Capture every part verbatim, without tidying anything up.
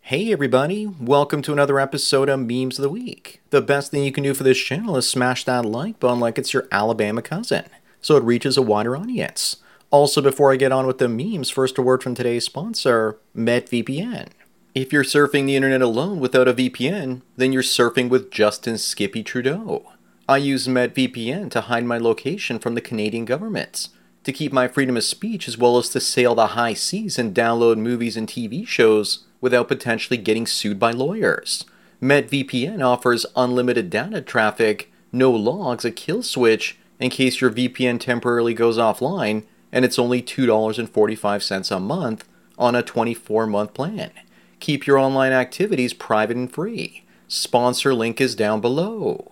Hey everybody, welcome to another episode of Memes of the Week. The best thing you can do for this channel is smash that like button like it's your Alabama cousin, so it reaches a wider audience. Also, before I get on with the memes, first a word from today's sponsor, MetVPN. If you're surfing the internet alone without a V P N, then you're surfing with Justin Skippy Trudeau. I use MetVPN to hide my location from the Canadian government, to keep my freedom of speech as well as to sail the high seas and download movies and T V shows without potentially getting sued by lawyers. MetVPN offers unlimited data traffic, no logs, a kill switch in case your V P N temporarily goes offline, and it's only two dollars and forty-five cents a month on a twenty-four month plan. Keep your online activities private and free. Sponsor link is down below.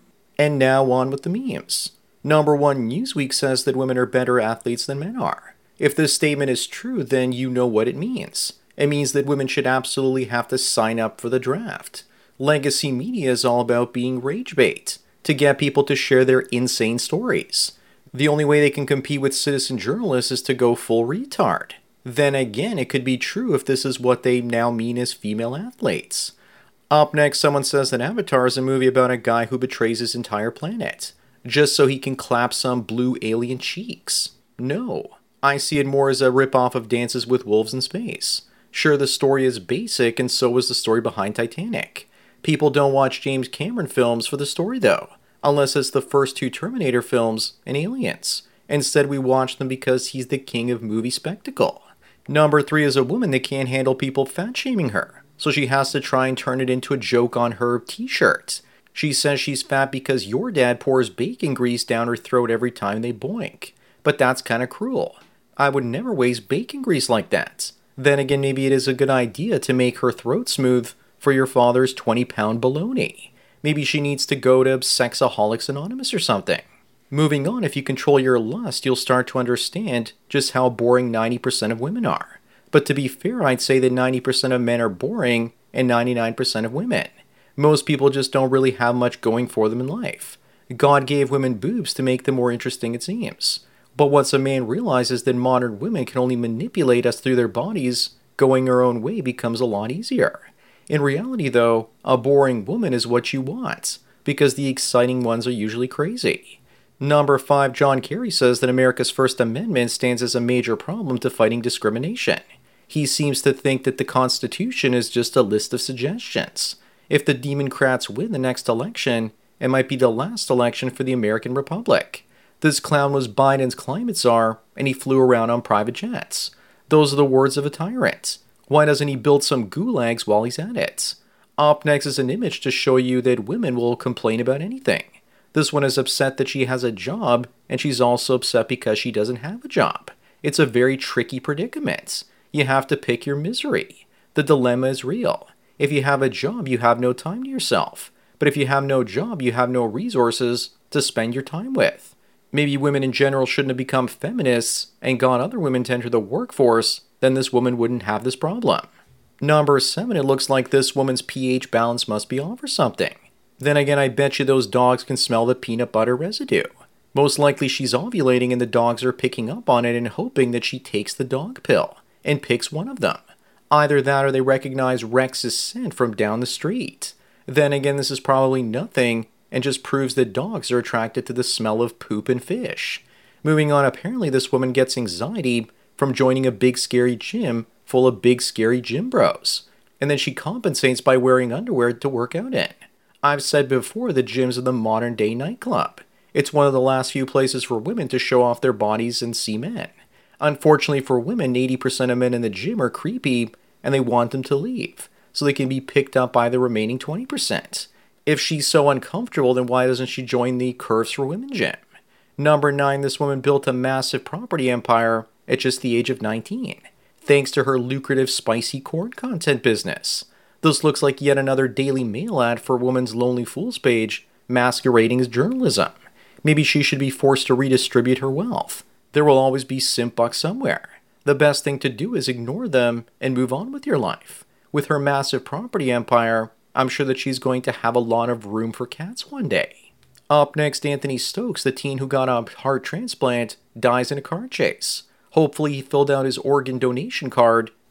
And now on with the memes. Number one, Newsweek says that women are better athletes than men are. If this statement is true, then you know what it means. It means that women should absolutely have to sign up for the draft. Legacy media is all about being rage bait, to get people to share their insane stories. The only way they can compete with citizen journalists is to go full retard. Then again, it could be true if this is what they now mean as female athletes. Up next, someone says that Avatar is a movie about a guy who betrays his entire planet, just so he can clap some blue alien cheeks. No, I see it more as a ripoff of Dances with Wolves in Space. Sure, the story is basic, and so was the story behind Titanic. People don't watch James Cameron films for the story, though, unless it's the first two Terminator films and Aliens. Instead, we watch them because he's the king of movie spectacle. Number three is a woman that can't handle people fat-shaming her, so she has to try and turn it into a joke on her t-shirt. She says she's fat because your dad pours bacon grease down her throat every time they boink. But that's kinda cruel. I would never waste bacon grease like that. Then again, maybe it is a good idea to make her throat smooth for your father's twenty pound bologna. Maybe she needs to go to Sexaholics Anonymous or something. Moving on, if you control your lust, you'll start to understand just how boring ninety percent of women are. But to be fair, I'd say that ninety percent of men are boring and ninety-nine percent of women. Most people just don't really have much going for them in life. God gave women boobs to make them more interesting, it seems. But once a man realizes that modern women can only manipulate us through their bodies, going our own way becomes a lot easier. In reality, though, a boring woman is what you want, because the exciting ones are usually crazy. Number five, John Kerry says that America's First Amendment stands as a major problem to fighting discrimination. He seems to think that the Constitution is just a list of suggestions. If the Democrats win the next election, it might be the last election for the American Republic. This clown was Biden's climate czar, and he flew around on private jets. Those are the words of a tyrant. Why doesn't he build some gulags while he's at it? Up next is an image to show you that women will complain about anything. This one is upset that she has a job, and she's also upset because she doesn't have a job. It's a very tricky predicament. You have to pick your misery. The dilemma is real. If you have a job, you have no time to yourself. But if you have no job, you have no resources to spend your time with. Maybe women in general shouldn't have become feminists and got other women to enter the workforce, then this woman wouldn't have this problem. Number seven, it looks like this woman's pH balance must be off or something. Then again, I bet you those dogs can smell the peanut butter residue. Most likely she's ovulating and the dogs are picking up on it and hoping that she takes the dog pill and picks one of them. Either that or they recognize Rex's scent from down the street. Then again, this is probably nothing and just proves that dogs are attracted to the smell of poop and fish. Moving on, apparently this woman gets anxiety from joining a big scary gym full of big scary gym bros. And then she compensates by wearing underwear to work out in. I've said before that gyms are the modern day nightclub. It's one of the last few places for women to show off their bodies and see men. Unfortunately for women, eighty percent of men in the gym are creepy and they want them to leave, so they can be picked up by the remaining twenty percent. If she's so uncomfortable, then why doesn't she join the Curves for Women gym? Number nine, this woman built a massive property empire at just the age of nineteen, thanks to her lucrative spicy corn content business. This looks like yet another Daily Mail ad for Woman's Lonely Fools page, masquerading as journalism. Maybe she should be forced to redistribute her wealth. There will always be simp bucks somewhere. The best thing to do is ignore them and move on with your life. With her massive property empire, I'm sure that she's going to have a lot of room for cats one day. Up next, Anthony Stokes, the teen who got a heart transplant, dies in a car chase. Hopefully he filled out his organ donation card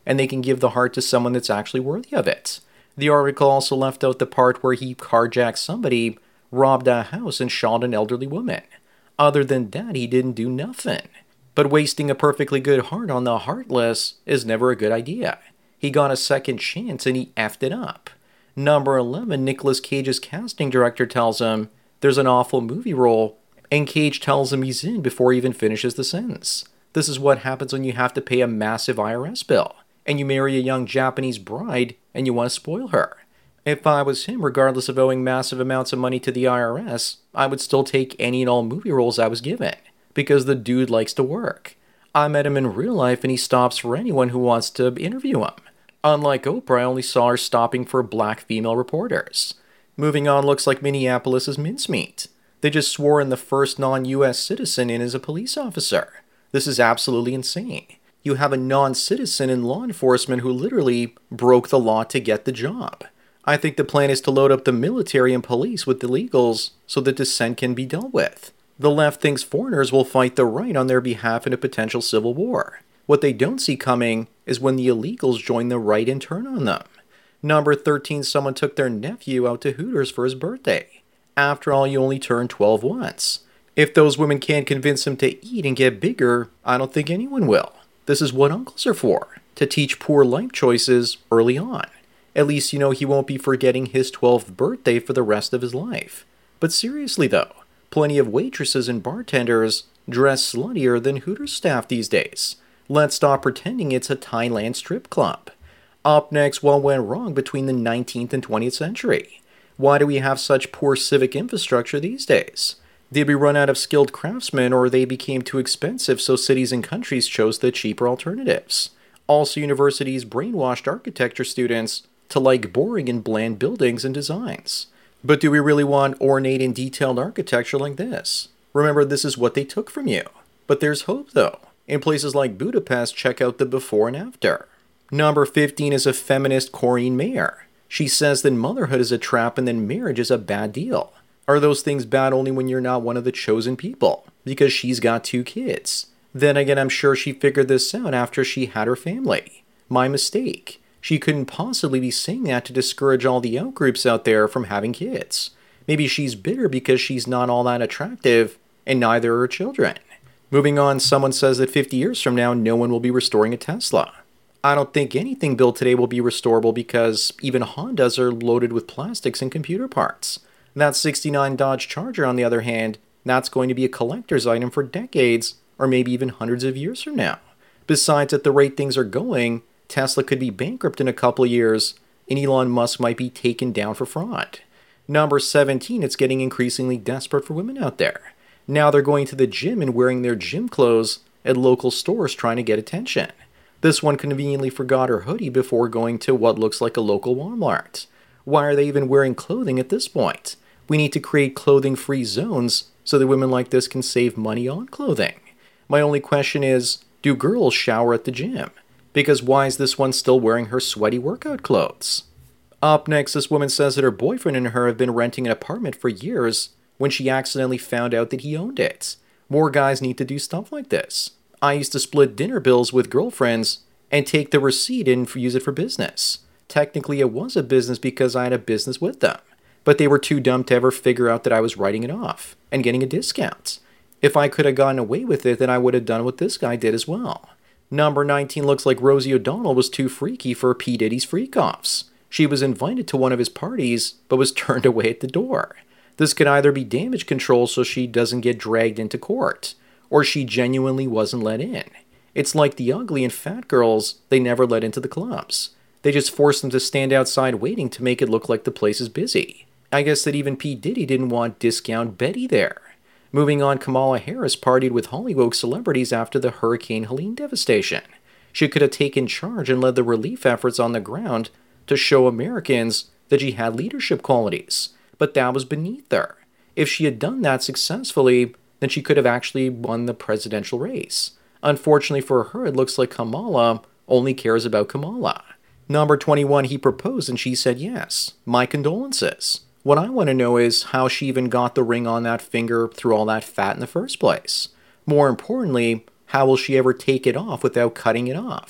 and they can give the heart to someone that's actually worthy of it. The article also left out the part where he carjacked somebody, robbed a house, and shot an elderly woman. Other than that, he didn't do nothing. But wasting a perfectly good heart on the heartless is never a good idea. He got a second chance and he effed it up. Number eleven, Nicolas Cage's casting director tells him there's an awful movie role, and Cage tells him he's in before he even finishes the sentence. This is what happens when you have to pay a massive I R S bill, and you marry a young Japanese bride and you want to spoil her. If I was him, regardless of owing massive amounts of money to the I R S, I would still take any and all movie roles I was given, because the dude likes to work. I met him in real life and he stops for anyone who wants to interview him. Unlike Oprah, I only saw her stopping for black female reporters. Moving on, looks like Minneapolis is mincemeat. They just swore in the first non-U S citizen in as a police officer. This is absolutely insane. You have a non-citizen in law enforcement who literally broke the law to get the job. I think the plan is to load up the military and police with illegals so that dissent can be dealt with. The left thinks foreigners will fight the right on their behalf in a potential civil war. What they don't see coming is when the illegals join the right and turn on them. Number thirteen, someone took their nephew out to Hooters for his birthday. After all, you only turn twelve once. If those women can't convince him to eat and get bigger, I don't think anyone will. This is what uncles are for, to teach poor life choices early on. At least you know he won't be forgetting his twelfth birthday for the rest of his life. But seriously though, plenty of waitresses and bartenders dress sluttier than Hooters staff these days. Let's stop pretending it's a Thailand strip club. Up next, what went wrong between the nineteenth and twentieth century? Why do we have such poor civic infrastructure these days? Did we run out of skilled craftsmen, or they became too expensive so cities and countries chose the cheaper alternatives? Also, universities brainwashed architecture students to like boring and bland buildings and designs. But do we really want ornate and detailed architecture like this? Remember, this is what they took from you. But there's hope though. In places like Budapest, check out the before and after. Number fifteen is a feminist Corinne Mayer. She says that motherhood is a trap and then marriage is a bad deal. Are those things bad only when you're not one of the chosen people? Because she's got two kids. Then again, I'm sure she figured this out after she had her family. My mistake. She couldn't possibly be saying that to discourage all the outgroups out there from having kids. Maybe she's bitter because she's not all that attractive, and neither are her children. Moving on, someone says that fifty years from now, no one will be restoring a Tesla. I don't think anything built today will be restorable because even Hondas are loaded with plastics and computer parts. That sixty-nine Dodge Charger, on the other hand, that's going to be a collector's item for decades, or maybe even hundreds of years from now. Besides, at the rate things are going, Tesla could be bankrupt in a couple of years, and Elon Musk might be taken down for fraud. Number seventeen, it's getting increasingly desperate for women out there. Now they're going to the gym and wearing their gym clothes at local stores trying to get attention. This one conveniently forgot her hoodie before going to what looks like a local Walmart. Why are they even wearing clothing at this point? We need to create clothing-free zones so that women like this can save money on clothing. My only question is, do girls shower at the gym? Because why is this one still wearing her sweaty workout clothes? Up next, this woman says that her boyfriend and her have been renting an apartment for years when she accidentally found out that he owned it. More guys need to do stuff like this. I used to split dinner bills with girlfriends and take the receipt and use it for business. Technically, it was a business because I had a business with them, but they were too dumb to ever figure out that I was writing it off and getting a discount. If I could have gotten away with it, then I would have done what this guy did as well. Number nineteen looks like Rosie O'Donnell was too freaky for P. Diddy's freak-offs. She was invited to one of his parties, but was turned away at the door. This could either be damage control so she doesn't get dragged into court, or she genuinely wasn't let in. It's like the ugly and fat girls they never let into the clubs. They just force them to stand outside waiting to make it look like the place is busy. I guess that even P. Diddy didn't want discount Betty there. Moving on, Kamala Harris partied with Hollywood celebrities after the Hurricane Helene devastation. She could have taken charge and led the relief efforts on the ground to show Americans that she had leadership qualities. But that was beneath her. If she had done that successfully, then she could have actually won the presidential race. Unfortunately for her, it looks like Kamala only cares about Kamala. Number twenty-one, he proposed and she said yes. My condolences. What I want to know is how she even got the ring on that finger through all that fat in the first place. More importantly, how will she ever take it off without cutting it off?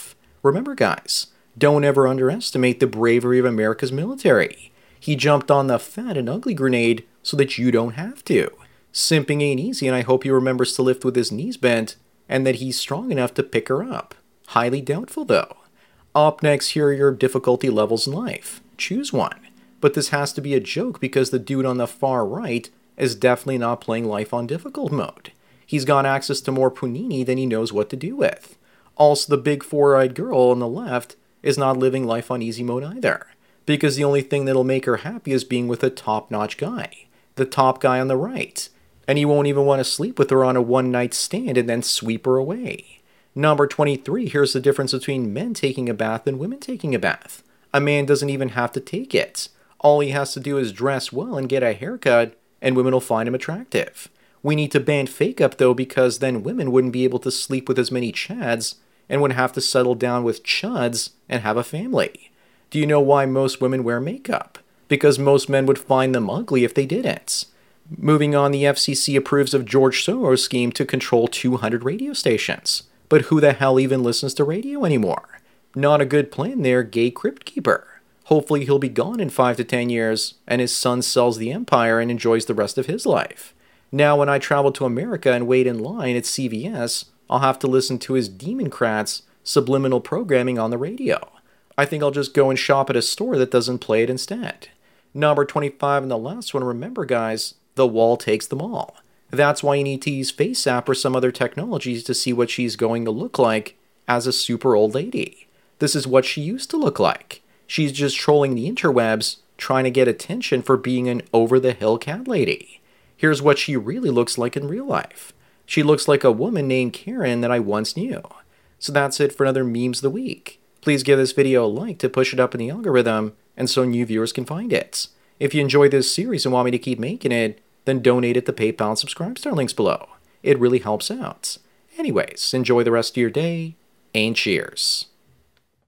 Remember guys, don't ever underestimate the bravery of America's military. He jumped on the fat and ugly grenade so that you don't have to. Simping ain't easy, and I hope he remembers to lift with his knees bent, and that he's strong enough to pick her up. Highly doubtful though. Up next, here are your difficulty levels in life. Choose one. But this has to be a joke because the dude on the far right is definitely not playing life on difficult mode. He's got access to more punini than he knows what to do with. Also, the big four-eyed girl on the left is not living life on easy mode either, because the only thing that'll make her happy is being with a top-notch guy. The top guy on the right. And he won't even want to sleep with her on a one-night stand and then sweep her away. Number twenty-three, here's the difference between men taking a bath and women taking a bath. A man doesn't even have to take it. All he has to do is dress well and get a haircut, and women will find him attractive. We need to ban fake-up though, because then women wouldn't be able to sleep with as many chads and would have to settle down with chuds and have a family. Do you know why most women wear makeup? Because most men would find them ugly if they didn't. Moving on, the F C C approves of George Soros' scheme to control two hundred radio stations. But who the hell even listens to radio anymore? Not a good plan there, gay crypt keeper. Hopefully he'll be gone in five to ten years, and his son sells the empire and enjoys the rest of his life. Now when I travel to America and wait in line at C V S, I'll have to listen to his Democrats subliminal programming on the radio. I think I'll just go and shop at a store that doesn't play it instead. Number twenty-five and the last one, remember guys, the wall takes them all. That's why you need to use FaceApp or some other technologies to see what she's going to look like as a super old lady. This is what she used to look like. She's just trolling the interwebs, trying to get attention for being an over-the-hill cat lady. Here's what she really looks like in real life. She looks like a woman named Karen that I once knew. So that's it for another Memes of the Week. Please give this video a like to push it up in the algorithm, and so new viewers can find it. If you enjoyed this series and want me to keep making it, then donate at the PayPal and Subscribe Star links below. It really helps out. Anyways, enjoy the rest of your day, and cheers.